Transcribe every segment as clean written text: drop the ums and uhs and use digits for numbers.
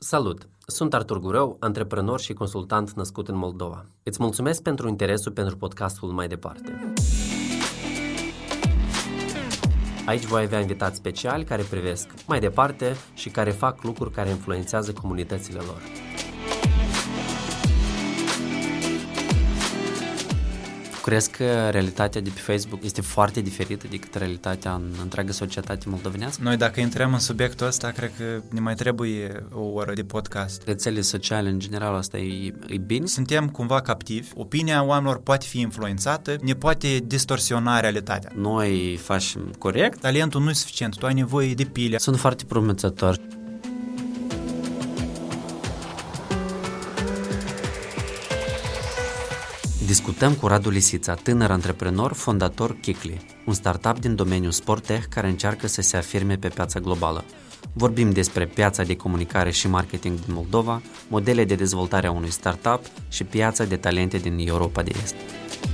Salut! Sunt Artur Gurău, antreprenor și consultant născut în Moldova. Îți mulțumesc pentru interesul pentru podcastul Mai Departe. Aici voi avea invitați speciali care privesc mai departe și care fac lucruri care influențează comunitățile lor. Crezi că realitatea de pe Facebook este foarte diferită decât realitatea în întreaga societate moldovenească? Noi dacă intrăm în subiectul ăsta, cred că ne mai trebuie o oră de podcast. Rețelele sociale, în general, asta e bine? Suntem cumva captivi, opinia oamenilor poate fi influențată, ne poate distorsiona realitatea. Noi facem corect. Talentul nu e suficient, tu ai nevoie de pile. Sunt foarte promițător. Discutăm cu Radu Lisița, tânăr antreprenor, fondator Kikli, un startup din domeniul sport-tech care încearcă să se afirme pe piața globală. Vorbim despre piața de comunicare și marketing din Moldova, modele de dezvoltare a unui startup și piața de talente din Europa de Est.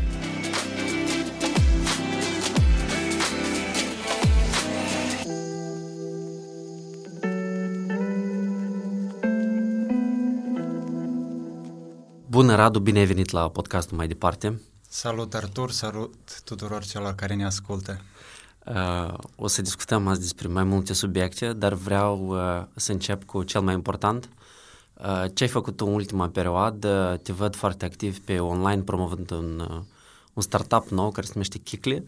Bună, Radu, bine ai venit la podcastul Mai Departe. Salut, Artur, salut tuturor celor care ne ascultă. O să discutăm azi despre mai multe subiecte, dar vreau să încep cu cel mai important. Ce ai făcut în ultima perioadă? Te văd foarte activ pe online promovând un startup nou care se numește Kikli.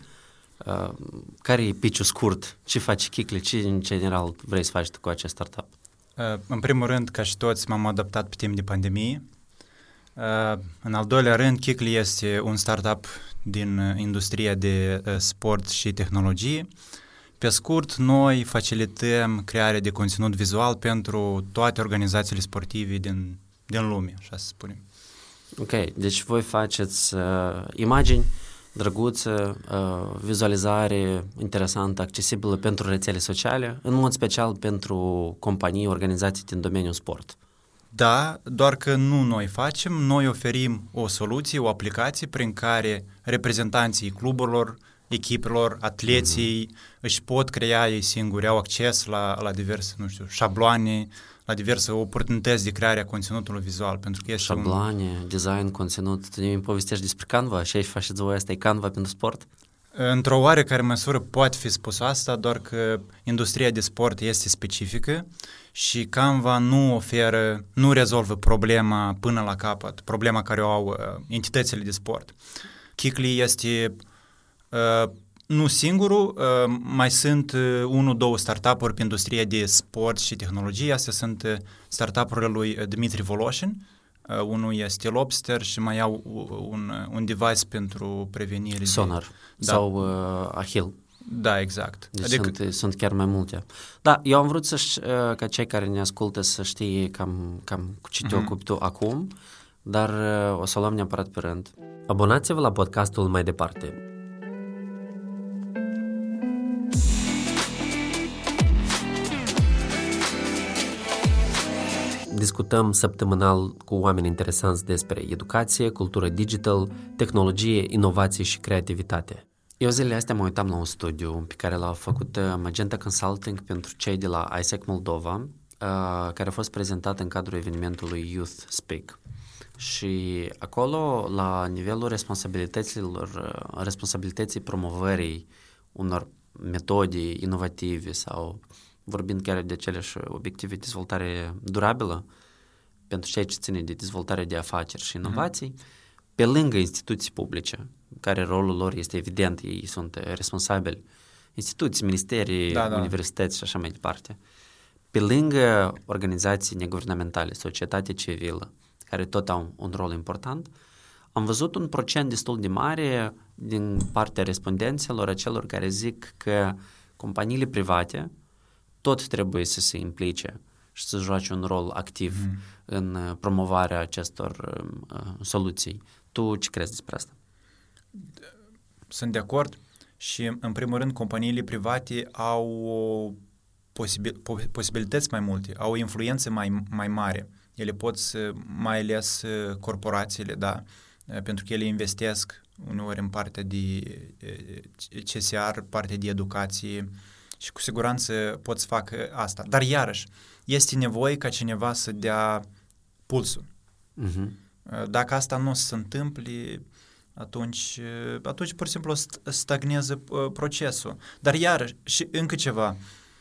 Care e pitch-ul scurt? Ce faci Kikli? Ce în general vrei să faci tu cu acest startup? În primul rând, ca și toți, m-am adaptat pe timp de pandemie. În al doilea rând, Kikli este un startup din industria de sport și tehnologie. Pe scurt, noi facilităm crearea de conținut vizual pentru toate organizațiile sportive din lume, așa să spunem. Ok, deci voi faceți imagini drăguțe, vizualizare interesantă, accesibilă pentru rețele sociale, în mod special pentru companii, organizații din domeniul sport. Da, doar că nu noi facem, noi oferim o soluție, o aplicație prin care reprezentanții cluburilor, echipelor, atleții își pot crea ei singuri, au acces la diverse, șabloane, la diverse oportunități de creare a conținutului vizual. Pentru că șabloane, design, conținut, tu ne povestești despre Canva și aici faceți voi asta, e Canva pentru sport? Într-o oarecare măsură poate fi spus asta, doar că industria de sport este specifică și Canva nu rezolvă problema până la capăt, problema care o au entitățile de sport. Kikli este nu singurul, mai sunt 1-2 startup-uri pe industria de sport și tehnologie. Astea sunt startup-urile lui Dmitri Voloshin. Unul este Lobster și mai au un device pentru prevenire. Sonar sau Ahil. Da, exact. Deci sunt chiar mai multe. Da, eu am vrut ca cei care ne ascultă să știe cam cu ce te ocupi tu acum, dar o să o luăm neapărat pe rând. Abonați-vă la podcastul Mai Departe. Discutăm săptămânal cu oameni interesanți despre educație, cultură digital, tehnologie, inovație și creativitate. Eu zilele astea mă uitam la un studiu pe care l-a făcut Magenta Consulting pentru cei de la ISEC Moldova, care a fost prezentat în cadrul evenimentului Youth Speak. Și acolo, la nivelul responsabilității promovării unor metode inovative sau vorbind chiar de aceleași obiective de dezvoltare durabilă, pentru ceea ce ține de dezvoltare de afaceri și inovații, pe lângă instituții publice, care rolul lor este evident, ei sunt responsabili, instituții, ministerii, universități și așa mai departe, pe lângă organizații neguvernamentale, societate civilă, care tot au un rol important, am văzut un procent destul de mare din partea respondenților, acelor care zic că companiile private tot trebuie să se implice și să joace un rol activ în promovarea acestor soluții. Tu ce crezi despre asta? Sunt de acord și, în primul rând, companiile private au posibilități mai multe, au o influență mai mare. Ele pot să, mai ales corporațiile, da, pentru că ele investesc uneori în partea de CSR, partea de educație și cu siguranță pot să facă asta. Dar iarăși, este nevoie ca cineva să dea pulsul. Dacă asta nu se întâmple, atunci pur și simplu stagnează procesul. Dar iarăși, și încă ceva,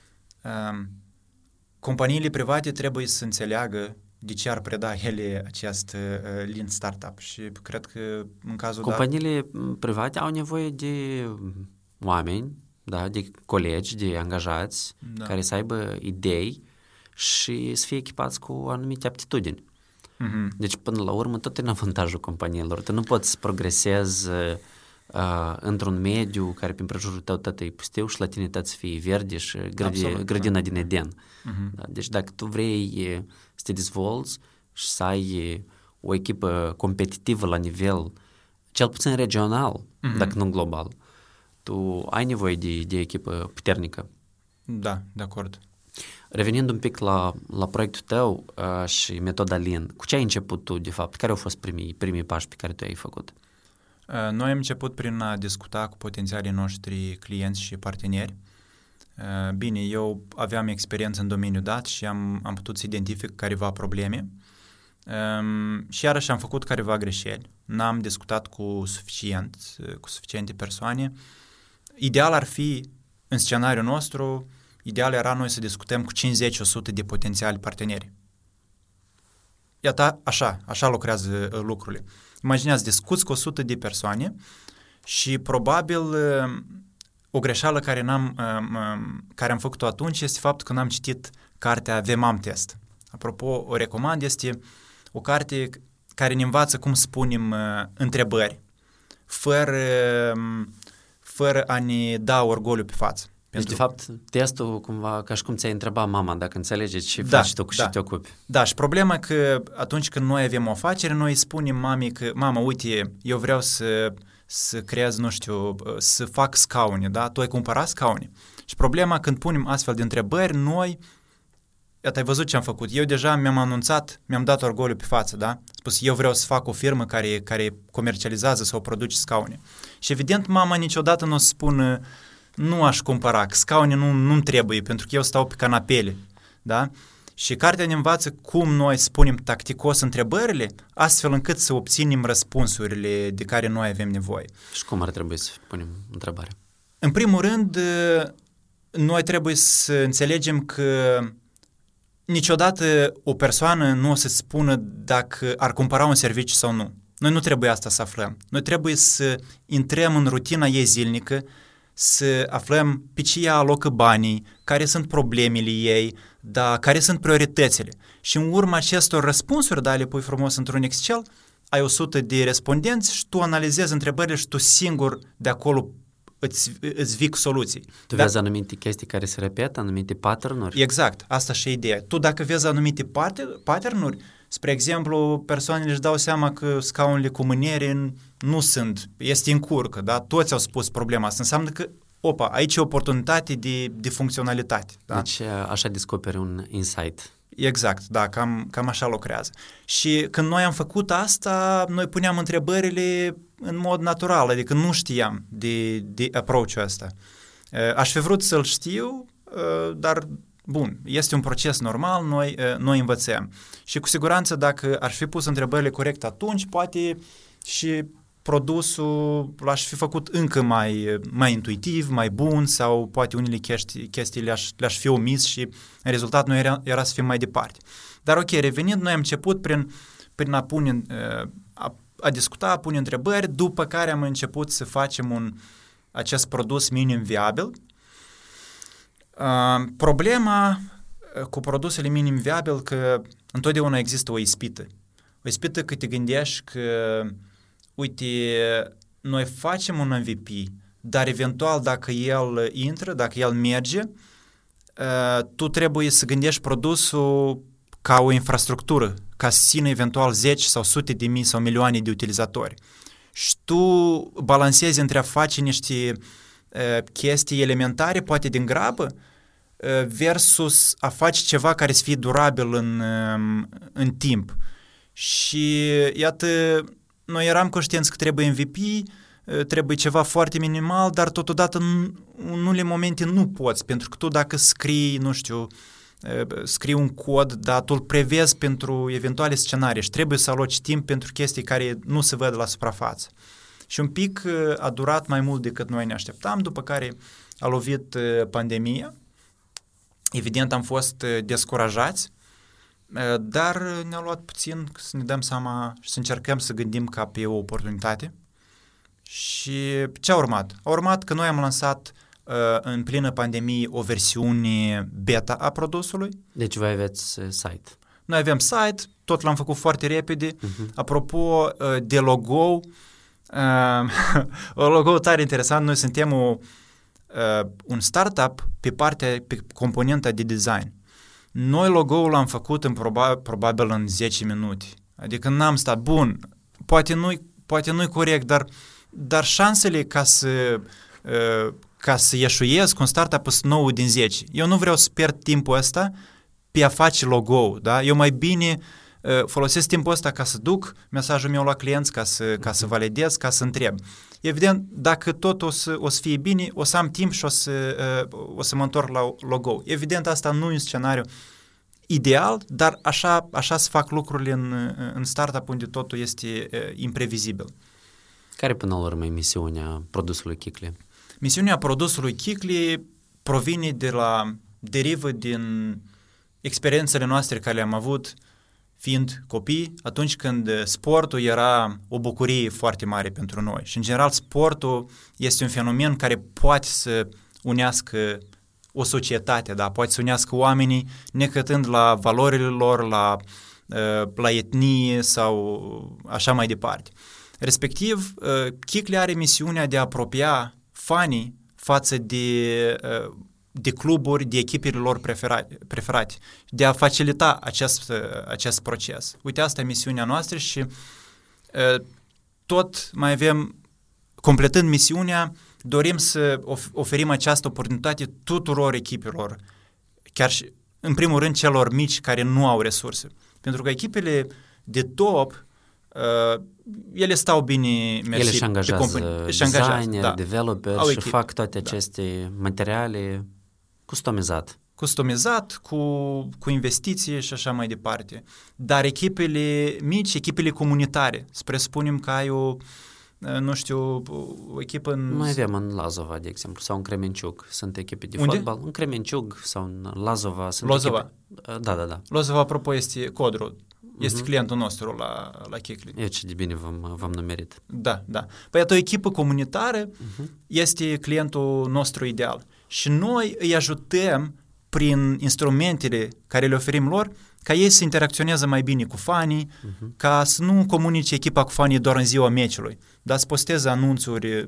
companiile private trebuie să înțeleagă de ce ar preda ele acest lean startup și cred că în cazul companiile private au nevoie de oameni, da, de colegi, de angajați care să aibă idei și să fie echipați cu anumite aptitudini. Deci, până la urmă, tot în avantajul companiilor. Tu nu poți să progresezi într-un mediu care prin prejurul tău tot e pustiu și la tine tot să fie verde și grădina din Eden. Da? Deci dacă tu vrei să te dezvolți și să ai o echipă competitivă la nivel, cel puțin regional, dacă nu global, tu ai nevoie de echipă puternică. Da, de acord. Revenind un pic la proiectul tău și metoda Lean, cu ce ai început tu, de fapt? Care au fost primii pași pe care tu ai făcut? Noi am început prin a discuta cu potențialii noștri clienți și parteneri. Bine, eu aveam experiență în domeniul dat și am putut să identific careva probleme și iarăși am făcut careva greșeli. N-am discutat cu suficiente persoane. Ideal ar fi, în scenariul nostru, ideal era noi să discutăm cu 50-100 de potențiali parteneri. Iată, așa lucrează lucrurile. Imaginează, discuți cu 100 de persoane și probabil o greșeală care am făcut-o atunci este faptul că n-am citit cartea The Mom Test. Apropo, o recomand, este o carte care ne învață cum să punem întrebări fără a ne da orgoliu pe față. Deci, de fapt, testul cumva ca și cum ți-ai întrebat mama dacă înțelege ce faci tu, cu ce te ocupi. Da, și problema e că atunci când noi avem o afacere, noi spunem mamei că, mama, uite, eu vreau să creez, nu știu, să fac scaune, da? Tu ai cumpărat scaune. Și problema când punem astfel de întrebări, noi, iată, ai văzut ce am făcut. Eu deja mi-am anunțat, mi-am dat orgoliu pe față, da? Spus, eu vreau să fac o firmă care comercializează sau produce scaune. Și evident, mama niciodată nu o să spună nu aș cumpăra, că scaune nu-mi trebuie, pentru că eu stau pe canapele, da? Și cartea ne învață cum noi spunem tacticos întrebările, astfel încât să obținem răspunsurile de care noi avem nevoie. Și cum ar trebui să punem întrebarea? În primul rând, noi trebuie să înțelegem că niciodată o persoană nu o să spună dacă ar cumpăra un serviciu sau nu. Noi nu trebuie asta să aflăm. Noi trebuie să intrăm în rutina ei zilnică, să aflăm pe ce ea alocă banii, care sunt problemele ei, care sunt prioritățile. Și în urma acestor răspunsuri, le pui frumos într-un Excel, ai 100 de respondenți și tu analizezi întrebările și tu singur de acolo îți vii cu soluții. Tu vezi anumite chestii care se repetă, anumite pattern-uri? Exact, asta și e ideea. Tu dacă vezi anumite pattern-uri, spre exemplu, persoanele își dau seama că scaunele cu mâniere nu sunt, este în curcă, da? Toți au spus problema asta. Înseamnă că, aici e oportunitate de funcționalitate. Da? Deci așa descoperi un insight. Exact, da, cam așa lucrează. Și când noi am făcut asta, noi puneam întrebările în mod natural, adică nu știam de approach-ul ăsta. Aș fi vrut să-l știu, dar bun, este un proces normal, noi învățăm. Și cu siguranță dacă ar fi pus întrebările corecte atunci, poate și produsul l-aș fi făcut încă mai intuitiv, mai bun sau poate unele chestii le-aș fi omis și rezultatul nu era să fim mai departe. Dar ok, revenind, noi am început prin a discuta, a pune întrebări, după care am început să facem acest produs minim viabil. Problema cu produsele minim viabil că întotdeauna există o ispită. O ispită că te gândești că uite, noi facem un MVP, dar eventual dacă el intră, dacă el merge, tu trebuie să gândești produsul ca o infrastructură, ca să țină eventual 10 sau sute de mii sau milioane de utilizatori. Și tu balansezi între a face niște chestii elementare, poate din grabă, versus a face ceva care să fie durabil în timp. Și iată, noi eram conștienți că trebuie MVP, trebuie ceva foarte minimal, dar totodată în unele momente nu poți, pentru că tu dacă scrii, nu știu, scrii un cod, dar tu îl prevezi pentru eventuale scenarii și trebuie să aloci timp pentru chestii care nu se văd la suprafață. Și un pic a durat mai mult decât noi ne așteptam, după care a lovit pandemia. Evident am fost descurajați, dar ne-a luat puțin să ne dăm seama și să încercăm să gândim ca pe o oportunitate. Și ce a urmat? A urmat că noi am lansat în plină pandemie o versiune beta a produsului. Deci voi aveți site. Noi avem site, tot l-am făcut foarte repede. Apropo de logo, o logo tare interesant, noi suntem un startup pe componenta de design. Noi logo-ul l-am făcut probabil în 10 minute. Adică n-am stat, bun, poate nu-i corect, dar șansele ca să ieșuiesc cu un startup sunt 9 din 10. Eu nu vreau să pierd timpul ăsta pe a face logo, da? Eu mai bine folosesc timpul ăsta ca să duc mesajul meu la clienți, ca să validez, ca să întreb. Evident, dacă tot o să fie bine, o să am timp și o să mă întorc la logo. Evident, asta nu e un scenariu ideal, dar așa se fac lucrurile în startup unde totul este imprevizibil. Care până la urmă e misiunea produsului Kikli? Misiunea produsului Kikli derivă din experiențele noastre care le-am avut fiind copii, atunci când sportul era o bucurie foarte mare pentru noi. Și în general sportul este un fenomen care poate să unească o societate, da? Poate să unească oamenii necătând la valorile lor, la etnie sau așa mai departe. Respectiv, Kikli are misiunea de a apropia fanii față de cluburi, de echipele lor preferate, de a facilita acest proces. Uite, asta e misiunea noastră și tot mai avem, completând misiunea, dorim să oferim această oportunitate tuturor echipelor, chiar și, în primul rând, celor mici care nu au resurse. Pentru că echipele de top, ele stau bine, mersi. Ele își angajează designer, da, developer și fac toate aceste materiale customizat, cu investiții și așa mai departe. Dar echipele mici, echipele comunitare, să presupunem că ai o echipă în... Noi avem în Lazova, de exemplu, sau în Cremenciug. Sunt echipe de fotbal. În Cremenciug sau în Lazova. Lozova? Da. Lozova, apropo, este Codru. Este clientul nostru la Kikli. E ce de bine v-am numerit. Da. Păi o echipă comunitară este clientul nostru ideal. Și noi îi ajutăm prin instrumentele care le oferim lor ca ei să interacționeze mai bine cu fanii, ca să nu comunice echipa cu fanii doar în ziua meciului, dar să posteze anunțuri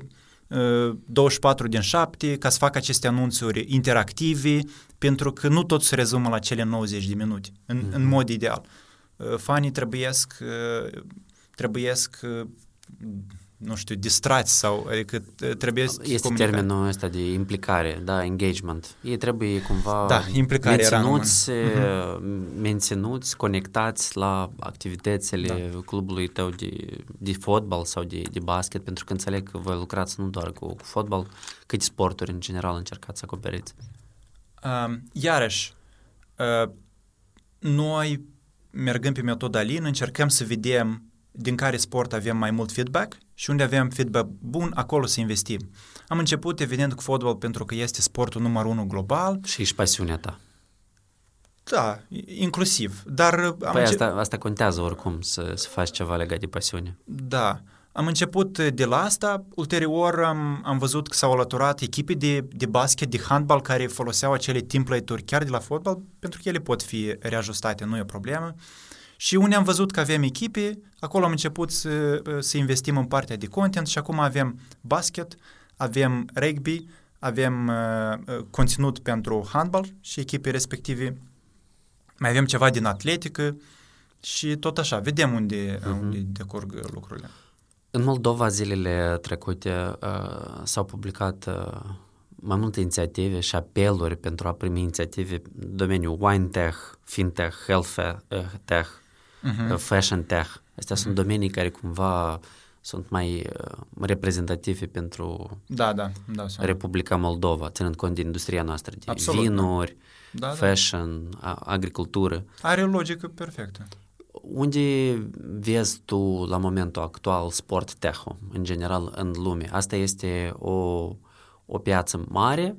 24/7, ca să facă aceste anunțuri interactive, pentru că nu tot se rezumă la cele 90 de minute, în mod ideal. Fanii trebuiesc nu știu, distrați sau adică trebuie să este comunicare. Termenul ăsta de implicare, da, engagement. Ei trebuie cumva menținuți, conectați la activitățile clubului tău de fotbal sau de basket, pentru că înțeleg că voi lucrați nu doar cu fotbal, câte sporturi în general încercați să acoperiți. Iarăși, noi mergând pe metoda Lean, încercăm să vedem din care sport avem mai mult feedback și unde avem feedback bun, acolo să investim. Am început, evident, cu fotbal pentru că este sportul numărul 1 global. Și ești pasiunea ta. Da, inclusiv. Dar asta contează oricum, să faci ceva legat de pasiune. Da. Am început de la asta, ulterior am văzut că s-au alăturat echipe de basket, de handbal, care foloseau acele template-uri chiar de la fotbal, pentru că ele pot fi reajustate, nu e o problemă. Și unde am văzut că avem echipe, acolo am început să investim în partea de content și acum avem basket, avem rugby, avem conținut pentru handbal și echipe respective, mai avem ceva din atletică și tot așa, vedem unde decurg lucrurile. În Moldova, zilele trecute, s-au publicat mai multe inițiative și apeluri pentru a primi inițiative în domeniul wine tech, fintech, health tech, fashion tech. Astea sunt domenii care cumva sunt mai reprezentative pentru Da, Republica Moldova, ținând cont de industria noastră, de absolut, vinuri, da, fashion, agricultură. Are o logică perfectă. Unde vezi tu la momentul actual sport tech-ul, în general, în lume? Asta este o piață mare.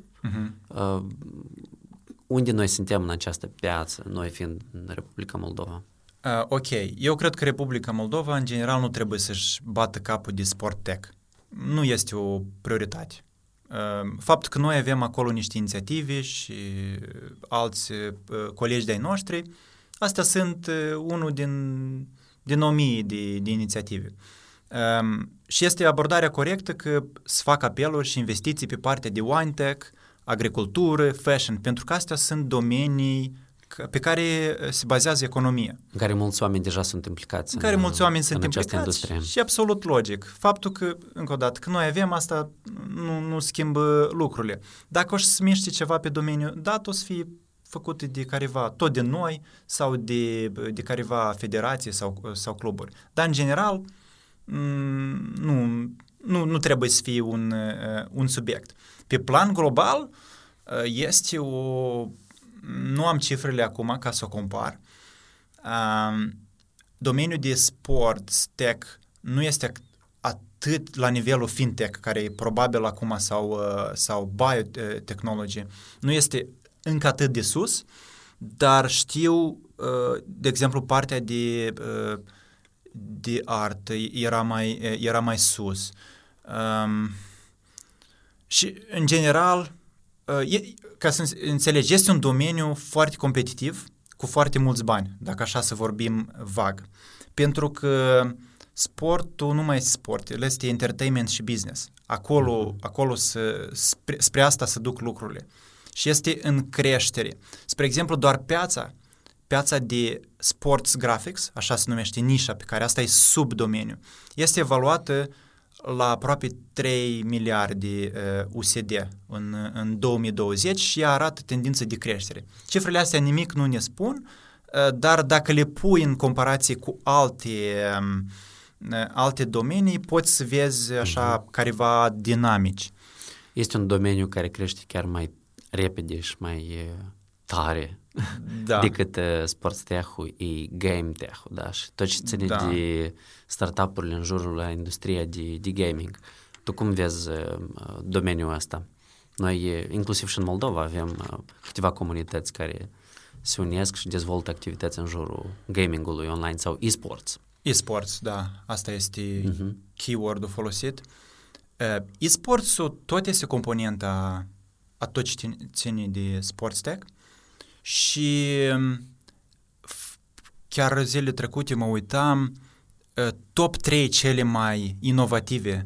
Unde noi suntem în această piață, noi fiind în Republica Moldova? Ok, eu cred că Republica Moldova, în general, nu trebuie să-și bată capul de sport tech. Nu este o prioritate. Faptul că noi avem acolo niște inițiative și alți colegi de-ai noștri, astea sunt unul din 1000 de inițiative. Și este abordarea corectă că să fac apeluri și investiții pe partea de wine-tech, agricultură, fashion, pentru că astea sunt domenii pe care se bazează economia. În care mulți oameni deja sunt implicați. În care mulți oameni sunt implicați industrie. Și absolut logic. Faptul că, încă o dată, că noi avem asta nu schimbă lucrurile. Dacă o să miște ceva pe domeniu dat, o să fie făcute de careva, tot de noi sau de careva federație sau cluburi. Dar, în general, nu trebuie să fie un subiect. Pe plan global, este nu am cifrele acum ca să o compar. Domeniul de sport, tech, nu este atât la nivelul fintech, care e probabil acum, sau biotechnology, nu este încă atât de sus, dar știu, de exemplu, partea de artă era mai sus. Și, în general, ca să înțelegi, este un domeniu foarte competitiv, cu foarte mulți bani, dacă așa să vorbim vag. Pentru că sportul nu mai este sport, el este entertainment și business. Acolo spre asta se duc lucrurile. Și este în creștere. Spre exemplu, doar piața de sports graphics, așa se numește nișa pe care asta e subdomeniu, este evaluată la aproape 3 miliarde USD în 2020 și ea arată tendință de creștere. Cifrele astea nimic nu ne spun, dar dacă le pui în comparație cu alte domenii, poți să vezi așa careva dinamici. Este un domeniu care crește chiar mai repede și mai tare decât sports tech-ul, e game tech-ul, da? Și tot ce ține de startup-urile în jurul industriei de gaming. Tu cum vezi domeniul ăsta? Noi, inclusiv și în Moldova, avem câteva comunități care se unesc și dezvoltă activități în jurul gamingului online sau e-sports. E-sports, da, asta este keyword-ul folosit. E-sports-ul tot este componenta a tot ce ține de sports tech și chiar zilele trecute mă uitam top 3 cele mai inovative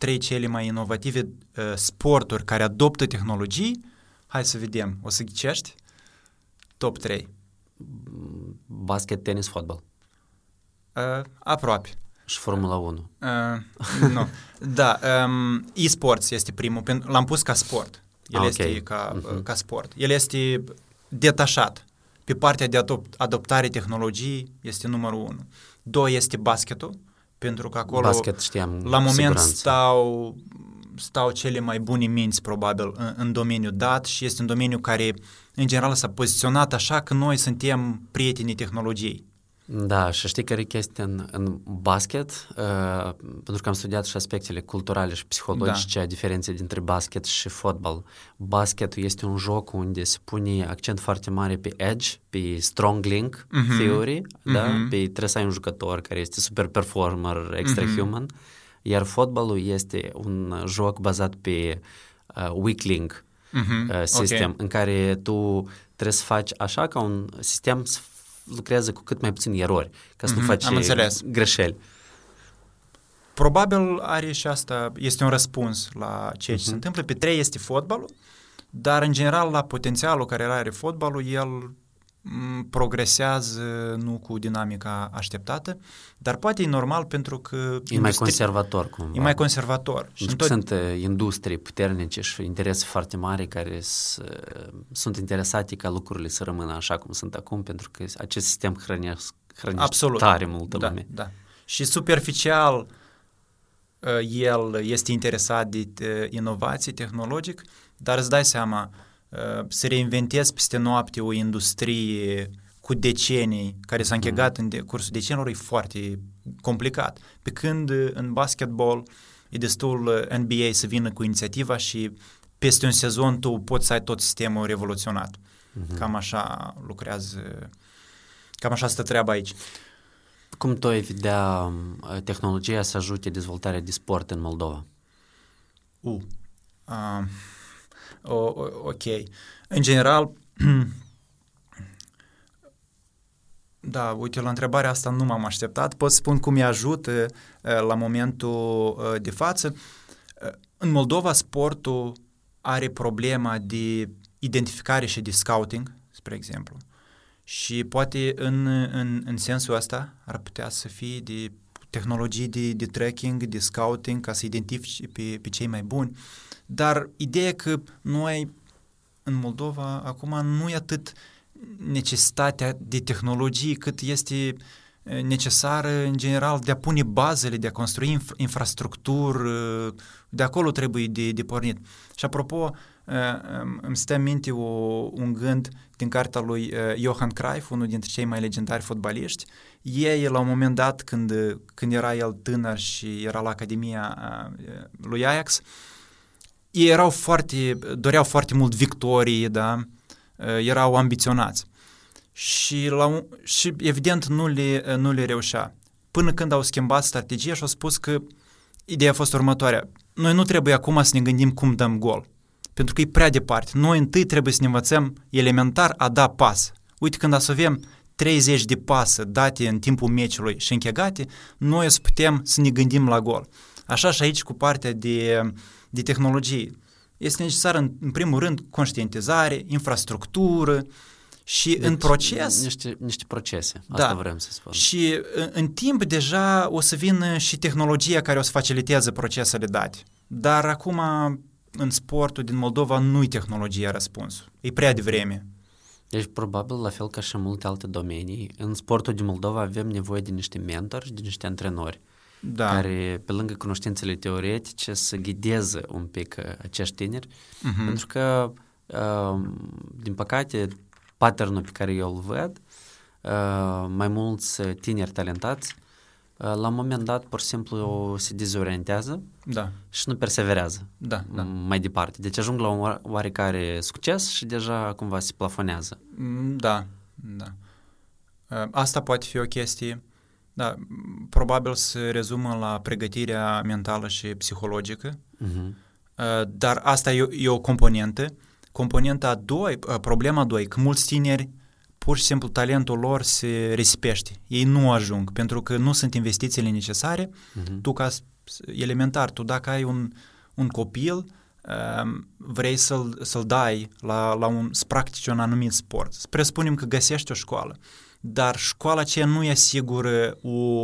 sporturi care adoptă tehnologii. Hai să vedem, o să ghicești? Top 3. Basket, tenis, fotbal. Aproape. Și Formula 1. Nu. Da, e-sports este primul, l-am pus ca sport. El este ca sport. El este detașat. Pe partea de adoptare tehnologii este numărul 1. 2 este basketul, pentru că acolo basket, știam, la moment stau cele mai bune minți probabil în domeniul dat și este un domeniu care în general s-a poziționat așa că noi suntem prietenii tehnologiei. Da, și știi care e chestia în basket? Pentru că am studiat și aspectele culturale și psihologice, diferențe dintre basket și fotbal. Basketul este un joc unde se pune accent foarte mare pe edge, pe strong link theory, da? Trebuie să ai un jucător care este super performer, extra human, iar fotbalul este un joc bazat pe weak link sistem, în care tu trebuie să faci așa ca un sistem să lucrează cu cât mai puțini erori, ca să nu faci greșeli. Probabil are și asta, este un răspuns la ceea ce se întâmplă. Pe 3 este fotbalul, dar în general la potențialul care are fotbalul, el progresează nu cu dinamica așteptată, dar poate e normal pentru că e mai conservator cumva. E mai conservator. Și sunt industrii puternice și interese foarte mari care sunt interesate ca lucrurile să rămână așa cum sunt acum, pentru că acest sistem hrănește tare multă lume. Da. Și superficial el este interesat de inovație tehnologic, dar îți dai seama, să reinventezi peste noapte o industrie cu decenii, care s-a închegat în cursul decenilor, e foarte complicat. Pe când în basketball e destul NBA să vină cu inițiativa și peste un sezon tu poți să ai tot sistemul revoluționat. Cam așa lucrează, cam așa stă treaba aici. Cum tu ai vedea tehnologia să ajute dezvoltarea de sport în Moldova? Ok. În general, da, uite, la întrebarea asta nu m-am așteptat. Pot spun cum îi ajută la momentul de față. În Moldova, sportul are problema de identificare și de scouting, spre exemplu. Și poate în sensul ăsta ar putea să fie de tehnologii de tracking, de scouting, ca să identifici pe cei mai buni. Dar ideea că noi în Moldova acum nu e atât necesitatea de tehnologii cât este necesară în general de a pune bazele, de a construi infrastructură, de acolo trebuie de pornit. Și apropo, îmi stă în minte un gând din cartea lui Johan Cruyff, unul dintre cei mai legendari fotbaliști. Ei, la un moment dat, când era el tânăr și era la Academia lui Ajax, ei doreau foarte mult victorii, da? Erau ambiționați. Și evident nu le reușea. Până când au schimbat strategia și au spus că ideea a fost următoarea. Noi nu trebuie acum să ne gândim cum dăm gol, pentru că e prea departe. Noi întâi trebuie să ne învățăm elementar a da pas. Uite, când să avem 30 de pase date în timpul meciului și închegate, noi o să putem să ne gândim la gol. Așa și aici cu partea de tehnologie. Este necesar în primul rând conștientizare, infrastructură și deci, în proces... Niște procese, asta vrem să spun. Și în timp deja o să vină și tehnologia care o să faciliteze procesele date. Dar acum în sportul din Moldova nu-i tehnologia răspunsul. E prea devreme. Deci probabil la fel ca și în multe alte domenii, în sportul din Moldova avem nevoie de niște mentori, de niște antrenori. Da. Care, pe lângă cunoștințele teoretice, să ghideze un pic acești tineri, pentru că, din păcate, patternul pe care eu îl văd, mai mulți tineri talentați, la un moment dat, pur și simplu, se dezorientează și nu perseverează mai departe. Deci ajung la un oarecare succes și deja cumva se plafonează. Da. Asta poate fi o chestie. Da, probabil se rezumă la pregătirea mentală și psihologică, dar asta e o componentă. Componenta a doua, problema a doua, că mulți tineri, pur și simplu, talentul lor se risipește. Ei nu ajung, pentru că nu sunt investițiile necesare. Tu, elementar, tu dacă ai un copil, vrei să-l dai să practice un anumit sport. Să presupunem că găsești o școală. Dar școala aceea nu îi asigură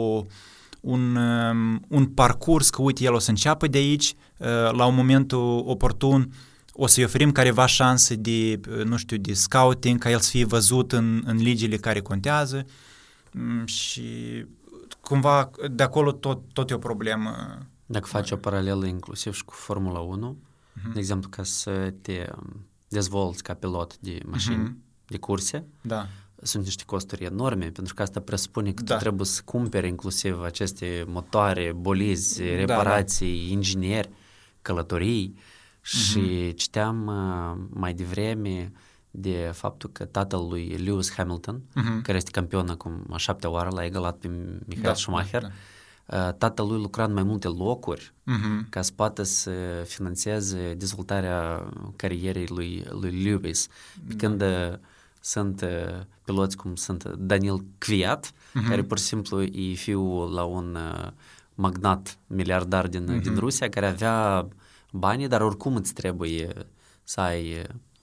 un parcurs, că uite, el o să înceapă de aici, la un moment oportun o să-i oferim careva șanse de scouting, ca el să fie văzut în ligile care contează și cumva de acolo tot e o problemă. Dacă faci o paralelă inclusiv și cu Formula 1, de exemplu, ca să te dezvolți ca pilot de mașini, de curse, sunt niște costuri enorme, pentru că asta presupune că tu trebuie să cumperi inclusiv aceste motoare, bolizi, reparații, ingineri, călătorii și citeam mai devreme de faptul că tatăl lui Lewis Hamilton, care este campion acum a 7-a oară, l-a egalat pe Michael Schumacher, tatăl lui lucra în mai multe locuri ca să poată să finanțeze dezvoltarea carierei lui Lewis. Când sunt piloți cum sunt Daniil Kvyat, care pur și simplu e fiul la un magnat miliardar din Rusia, care avea banii, dar oricum îți trebuie să ai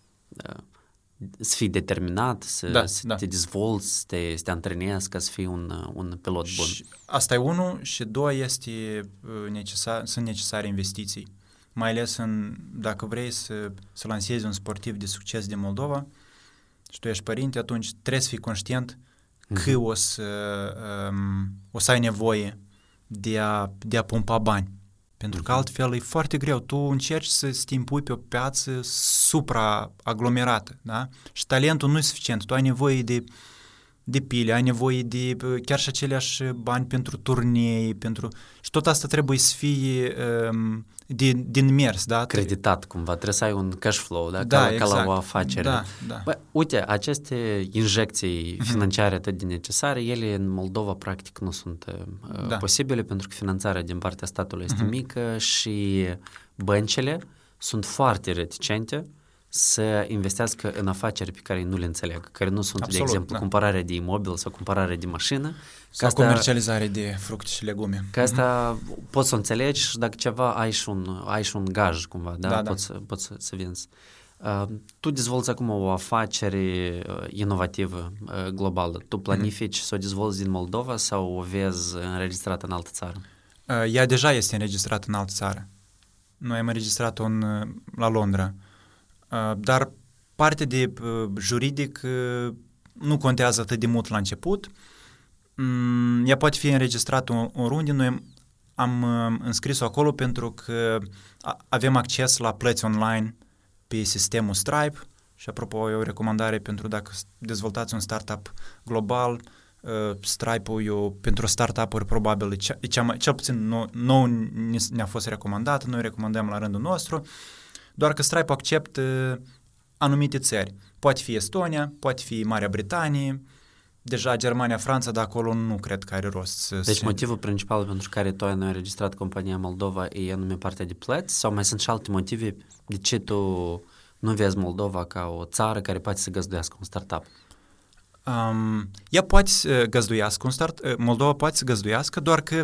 să fii determinat, să te dezvolți, să te antrenezi ca să fii un pilot bun. Și asta e unul, și doi sunt necesare investiții. Mai ales dacă vrei să lansezi un sportiv de succes din Moldova și tu ești părinte, atunci trebuie să fii conștient că o să ai nevoie de a pompa bani. Pentru că altfel e foarte greu. Tu încerci să te impui pe o piață supra-aglomerată, da? Și talentul nu e suficient. Tu ai nevoie de pile, ai nevoie de chiar și aceleași bani pentru turnee, și tot asta trebuie să fie din mers, da? Creditat cumva, trebuie să ai un cash flow, da? Da, Ca la o afacere. Da. Bă, uite, aceste injecții financiare atât de necesare, ele în Moldova practic nu sunt posibile pentru că finanțarea din partea statului este mică și băncile sunt foarte reticente să investească în afaceri pe care nu le înțeleg, care nu sunt, Absolut, de exemplu, cumpărarea de imobil sau cumpărarea de mașină. Sau comercializare de fructe și legume. Că asta poți să înțelegi și dacă ceva ai și un gaj cumva, da? Poți să vinzi. Tu dezvolți acum o afacere inovativă globală. Tu planifici să o dezvolți din Moldova sau o vezi înregistrată în altă țară? Ea deja este înregistrată în altă țară. Noi am înregistrat-o la Londra. Dar partea de juridic nu contează atât de mult la început. Ea poate fi înregistrată oriunde. Noi am înscris-o acolo pentru că avem acces la plăți online pe sistemul Stripe și apropo e o recomandare pentru dacă dezvoltați un startup global, Stripe-ul pentru startup-uri probabil cel puțin nou ne-a fost recomandat, noi recomandăm la rândul nostru, doar că Stripe acceptă anumite țări. Poate fi Estonia, poate fi Marea Britanie, deja Germania, Franța, dar acolo nu cred că are rost. Deci motivul principal pentru care tu ai înregistrat compania Moldova e anume partea de plăți sau mai sunt și alte motive de ce tu nu vezi Moldova ca o țară care poate să găzduiască un startup? Ea poate să găzduiască Moldova poate să găzduiască, doar că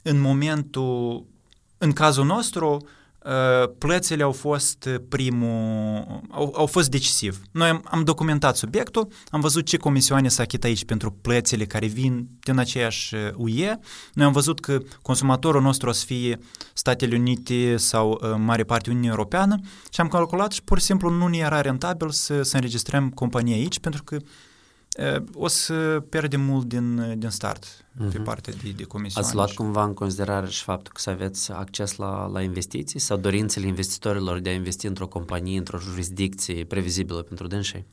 în cazul nostru, plățile au fost au fost decisiv. Noi am documentat subiectul, am văzut ce comisioane s-a achitat aici pentru plățile care vin din aceeași UE. Noi am văzut că consumatorul nostru o să fie Statele Unite sau în mare parte Uniunea Europeană și am calculat și pur și simplu nu ne era rentabil să înregistrăm compania aici pentru că o să pierdem mult din start pe partea de comisioane. Ați luat cumva în considerare și faptul că să aveți acces la investiții sau dorințele investitorilor de a investi într-o companie, într-o jurisdicție previzibilă pentru dânsii?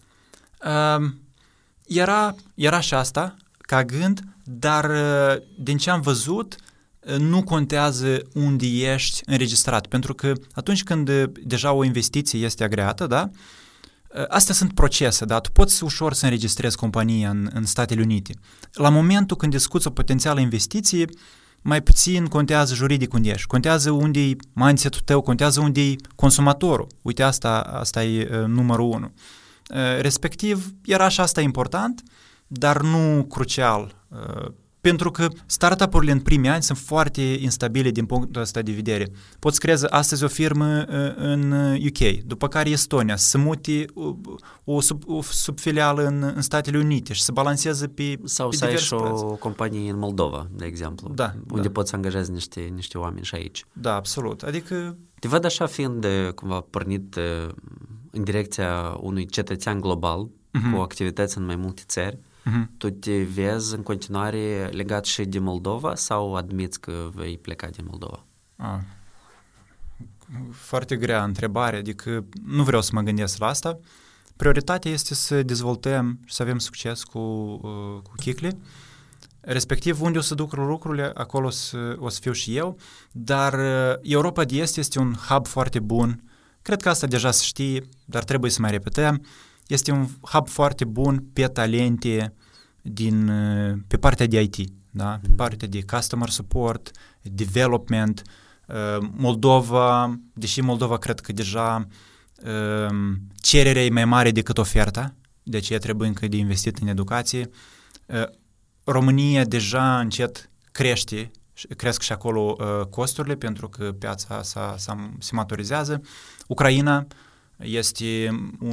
Era și asta ca gând, dar din ce am văzut nu contează unde ești înregistrat, pentru că atunci când deja o investiție este agreată, da? Astea sunt procese, da? Tu poți ușor să înregistrezi compania în Statele Unite. La momentul când discuți o potențială investiție, mai puțin contează juridic unde ești. Contează unde e mindset-ul tău, contează unde e consumatorul. Uite, asta e numărul 1. Respectiv, era și asta important, dar nu crucial. Pentru că startup-urile în primii ani sunt foarte instabile din punctul ăsta de vedere. Poți creeze astăzi o firmă în UK, după care Estonia, să mute o subfilială în Statele Unite și să balanceze pe sau să ai și o companie în Moldova, de exemplu, unde poți să angajezi niște oameni și aici. Da, absolut. Adică te văd așa fiind cumva pornit în direcția unui cetățean global cu activități în mai multe țări. Tu te vezi în continuare legat și de Moldova sau admiți că vei pleca din Moldova? Foarte grea întrebare, adică nu vreau să mă gândesc la asta. Prioritatea este să dezvoltăm și să avem succes cu Kikli. Respectiv, unde o să duc lucrurile, acolo o să fiu și eu, dar Europa de Est este un hub foarte bun. Cred că asta deja se știe, dar trebuie să mai repetăm. Este un hub foarte bun pe talente pe partea de IT, da? Pe partea de customer support, development. Moldova, deși Moldova cred că deja cererea e mai mare decât oferta, de aceea trebuie încă de investit în educație. România deja încet cresc și acolo costurile pentru că piața se maturizează. Ucraina este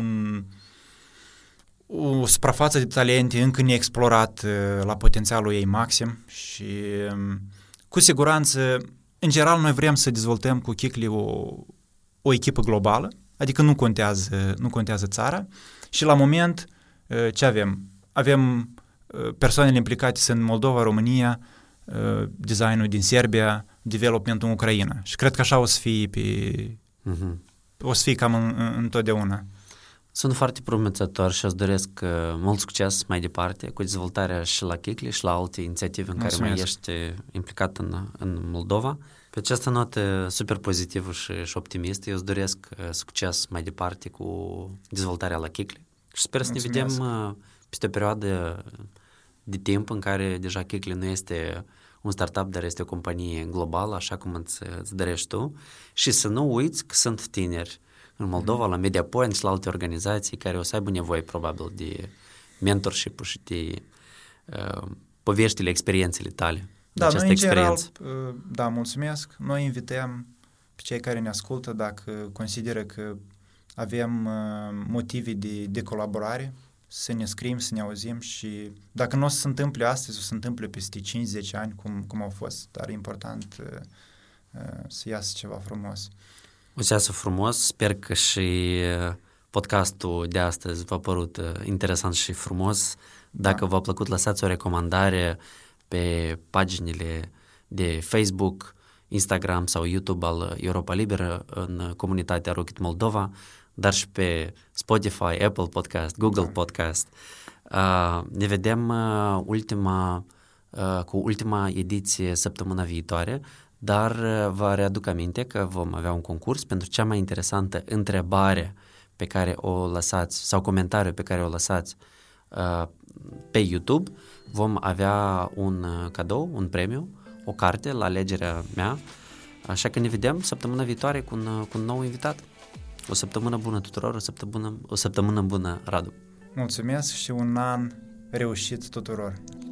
o suprafață de talente încă neexplorat la potențialul ei maxim și cu siguranță, în general, noi vrem să dezvoltăm cu Kikli o echipă globală, adică nu contează țara și la moment ce avem? Avem persoanele implicate sunt Moldova, România, designul din Serbia, developmentul în Ucraina. Și cred că așa o să fie o să fie cam întotdeauna. Sunt foarte promițător și îți doresc mult succes mai departe cu dezvoltarea și la Kicli și la alte inițiative în care mai ești implicat în Moldova. Pe această notă super pozitivă și optimistă, eu îți doresc succes mai departe cu dezvoltarea la Kicli. Și sper să ne vedem peste o perioadă de timp în care deja Kicli nu este un startup, dar este o companie globală, așa cum îți dorești tu. Și să nu uiți că sunt tineri în Moldova, la MediaPoint și la alte organizații care o să aibă nevoie probabil de mentorship și de poveștile, experiențele tale. Da, noi în general, da, mulțumesc. Noi invităm pe cei care ne ascultă dacă consideră că avem motive de colaborare, să ne scriem, să ne auzim și dacă nu o să se întâmple astăzi, o să se întâmple peste 5-10 ani, cum au fost, dar e important să iasă ceva frumos. O să iasă frumos, sper că și podcastul de astăzi v-a părut interesant și frumos. Dacă v-a plăcut, lăsați o recomandare pe paginile de Facebook, Instagram sau YouTube al Europa Liberă în comunitatea Rocket Moldova, dar și pe Spotify, Apple Podcast, Google Podcast. Ne vedem cu ultima ediție săptămâna viitoare, dar vă readuc aminte că vom avea un concurs pentru cea mai interesantă întrebare pe care o lăsați sau comentariu pe care o lăsați pe YouTube. Vom avea un cadou, un premiu, o carte la alegerea mea, așa că ne vedem săptămâna viitoare cu un nou invitat. O săptămână bună tuturor, o săptămână bună, Radu. Mulțumesc și un an reușit tuturor.